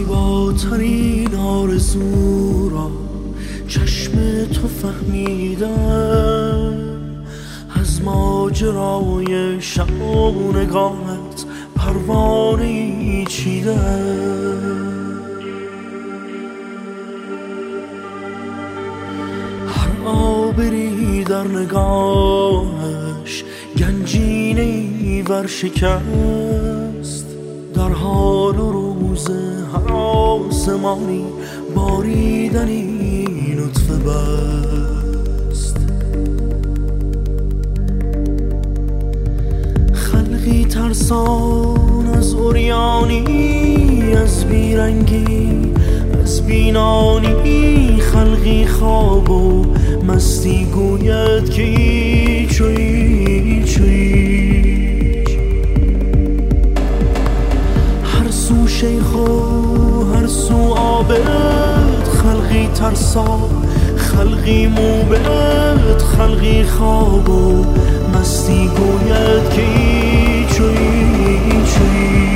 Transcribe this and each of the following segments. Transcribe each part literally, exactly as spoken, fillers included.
زیباترین آرزو را چشم تو فهمیدم، از ماجرای شب و نگاهت پروانه‌ای چیدم. هر آبری در نگاهش گنجینه‌ای ورشکست، در حال و روز هر آسمانی باریدنی نطفه بست. خلقی ترسان از عریانی، از بیرنگی، از بینانی، خلقی خواب و مستی گوید که ایچ و ایچ و ایچ. هر سو شیخ و هر سو عابد، خلقی ترسان، خلقی موبد، خلقی خواب و مستی گوید که ایچ و ایچ و ایچ.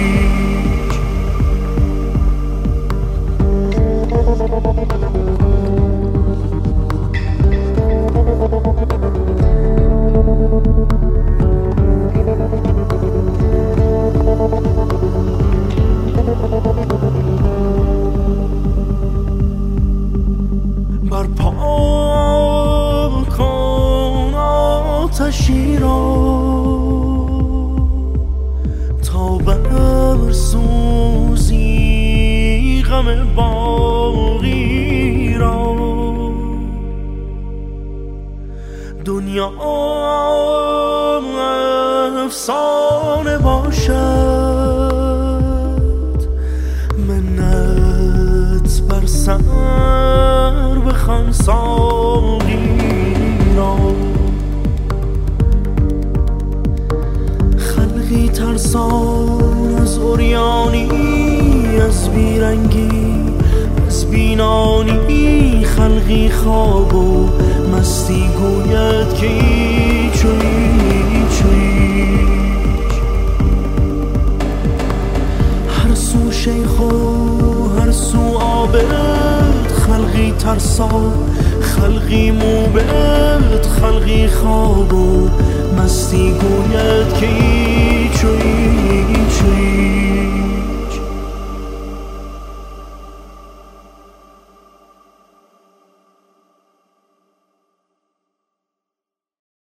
برپا کن آتشی را تا برسوزی غم باقی را. دنیا افسانه باشد، منت بر سر بخوان ساقی را. خلقی ترسان از عریانی، از بیرنگی، از بینانی، خلقی خواب و مستی گوید که ایچ و ایچ و ایچ. هر سو شیخ و هر سو عابد، خلقی ترسان، خلقی موبد، خلقی خواب و مستی گوید که ایچ و ایچ.